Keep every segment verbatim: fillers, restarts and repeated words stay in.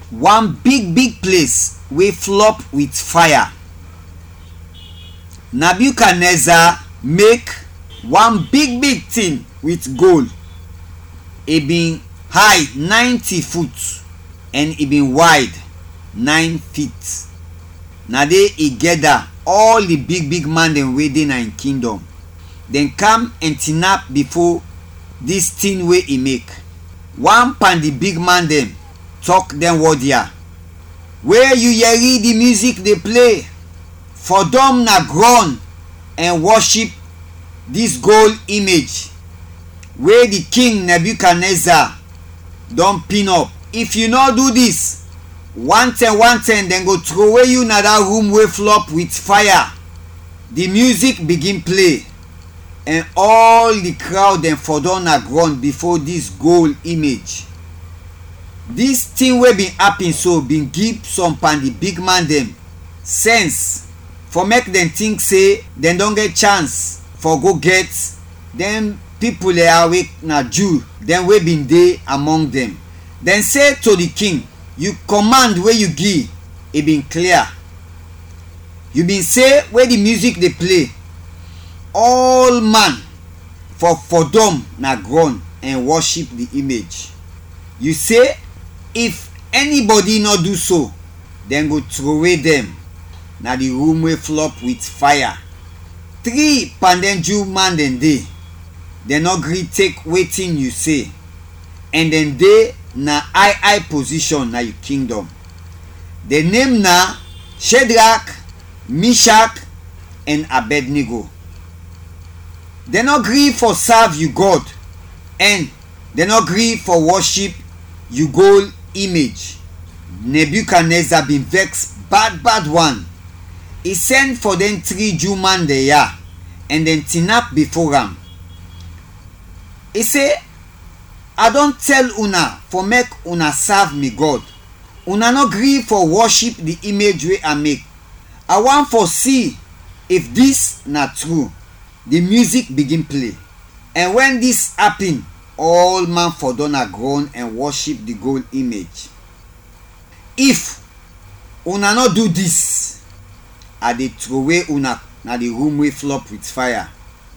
one big big place wey flop with fire. Nebuchadnezzar make one big big thing with gold. E been high ninety foot and e been wide nine feet. Na dey e gather all the big big man dem wey dey na im kingdom. Dem come and tinap before this thing wey e make. One pan the big man dem talk dem word here. Where you hear the music dey play, for them na ground and worship this gold image wey the king Nebuchadnezzar don pin up. If you no do this, one ten one ten dem go throw away you na that room wey flop with fire. The music begin play and all the crowd dem for down na ground before this gold image. This thing wey been happen so been give some pan the big man dem sense for make dem think say dem don get chance for go get dem people there wey na Jew dem wey been dey among them. Dem say to the king, you command wey you give e been clear. You been say where the music dey play, all man for for them na ground and worship the image. You say if anybody not do so, then go throw away them na the room wey flop with fire. Three pandem Jew man dem dey, dem no gree take wetin you say, and dem dey na high high position na your kingdom. The name na Shadrach, Meshach and Abednego. Dem no gree for serve you God, and dem no gree for worship you gold image. Nebuchadnezzar been vex bad bad one. He send for them three Jew man there and then tinap before am. He say, I don't tell una for make una serve me God. Una no gree for worship the image wey I make. I want for see if this na true. The music begin play, and when this happen, all man for down a ground and worship the gold image. If una no do this, I dey throw away una na the room wey flop with fire.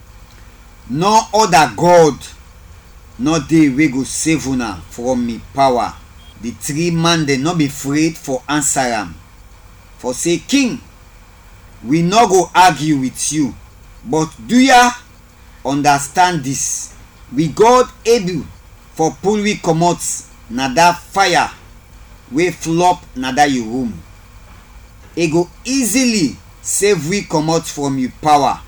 No other God no dey wey go save una from me power. The three man dem no be afraid for answer am, for say, king, we no go argue with you, but do ya understand this? We God able for pull we comot na that fire wey flop na that your room. E go easily save we comot from your power.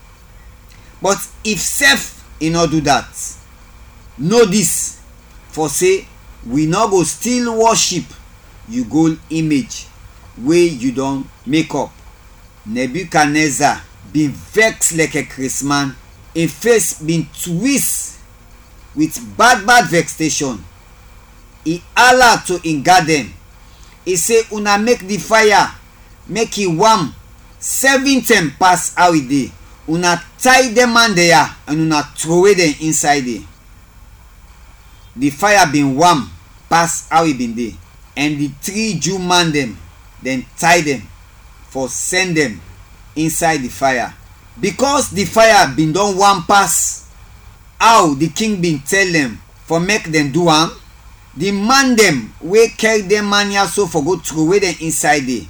But if self e no do that, know this, for say we no go still worship you gold image wey you don make up. Nebuchadnezzar been vex like a Christmas. Him face been twist with bad bad vexation. He holler to him garden. He say, una make the fire, make it warm seven ten pass how it dey. Una tie them man there and una throw away them inside there. The fire been warm pass how it been dey, and the three Jew man them then tie them for send them inside the fire. Because the fire been done one pass how the king been tell them for make them do am, the man them wey carry them man here so for go throw away them inside there.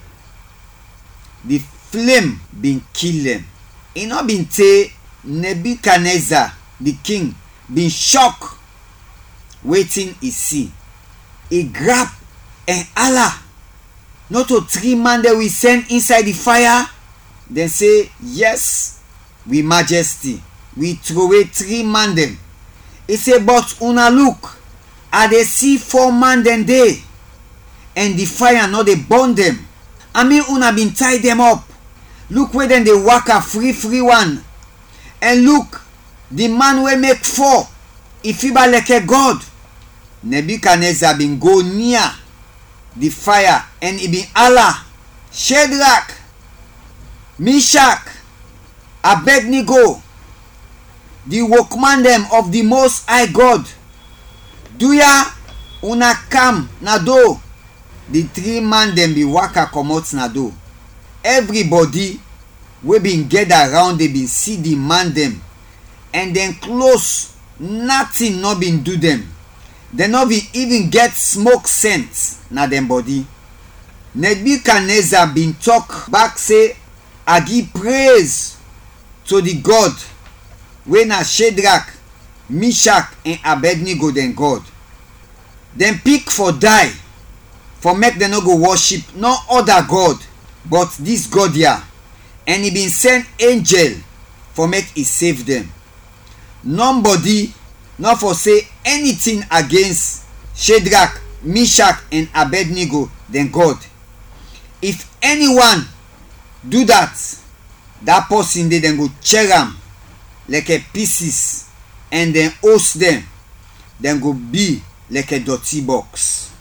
The flame been kill them. E no been say Nebuchadnezzar the king been shock waiting he see. He grab and Allah, not to three man that we send inside the fire. Then say, yes, we majesty, we throw away three man them. He say, but una look, I dey see four man them there, and the fire not they burn them. I mean, una been tie them up. Look where then they walk a free free one, and look, the man will make four. If he be like a god. Nebuchadnezzar been go near the fire, and he been Allah, Shadrach, Meshach, Abednego, the workman them of the most high God. Do ya una come na do the three man dem bin waka comot na door. Everybody wey bin gather around dey bin see the man dem, and dem close, nothing no bin do dem. Dem no bin even get smoke scent na dem body. Nebuchadnezzar bin talk back say, I give praise to the God wey na Shadrach, Meshach and Abednego dem God. Dem pick for die for make dem no go worship no other God but this God here, and he bin send angel for make he save dem. Nobody not for say anything against Shadrach, Meshach and Abednego dem God. If anyone do that, that person dey dem go tear am like a pieces and then host them. Dem go be like a dirty box.